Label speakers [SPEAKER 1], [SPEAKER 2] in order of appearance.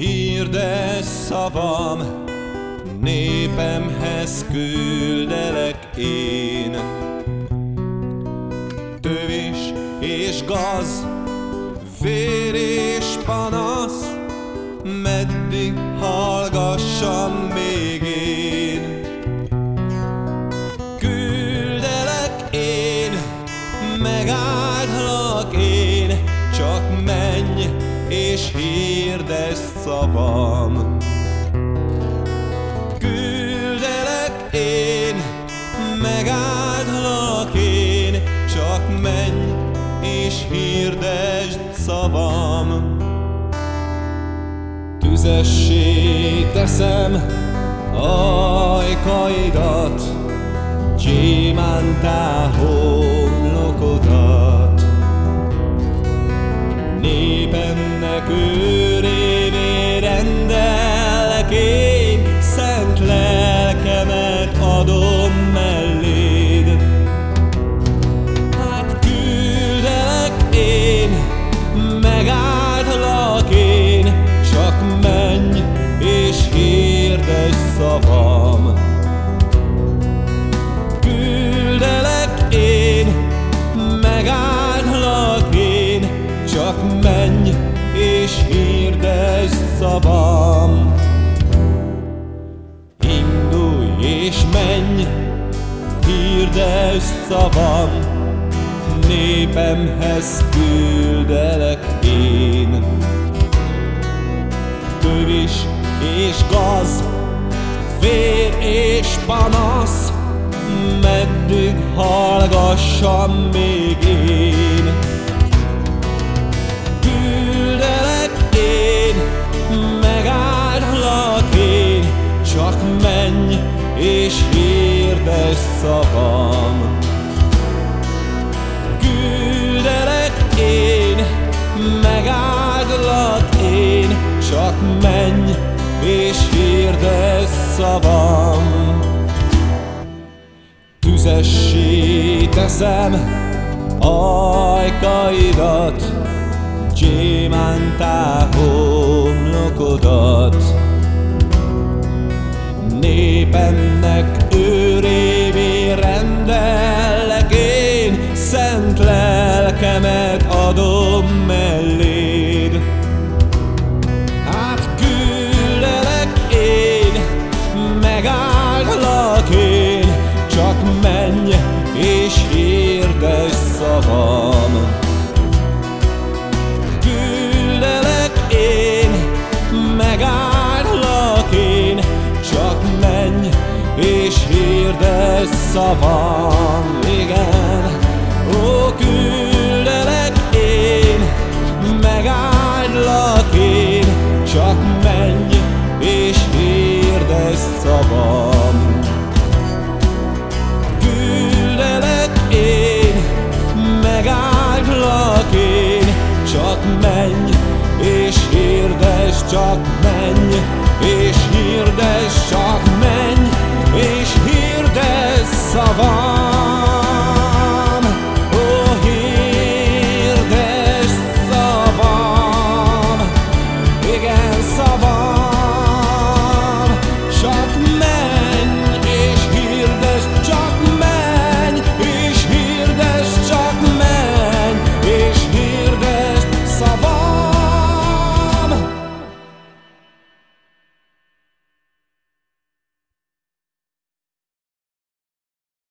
[SPEAKER 1] Hirdess szavam, népemhez küldelek én. Tövis és gaz, vér és panasz, meddig hallgassam még én? Küldelek én, megáldlak én, csak menj és hirdesd szavam. Küldelek én, megáldlak én, csak menj és hirdesd szavam. Tüzessé teszem ajkaidat, gyémántá homlokodat. Népemnek őrévé rendellek én, szent lelkemet adom melléd. Hát küldelek én, megáldlak én, csak menj és hirdesd szavam. Küldelek én, megáldlak én, csak menj és hirdesd szavam. Indulj és menj, hirdesd szavam, népemhez küldelek én. Tövis és gaz, vér és panasz, meddig hallgassam még én? Küldelek én, megáldlak én, csak menj és hirdesd szavam. Küldelek én, megáldlak én, csak menj és hirdesd szavam. Tüzessé teszem ajkaidat, gyémántá homlokodat. Népemnek őrévé rendellek én, szent lelkemet adom melléd. Hát küldelek én, megáldlak én, csak menj és hirdesd szavam. Küldelek én, megáldlak én, csak menj és hirdesd szavam. Igen, ó,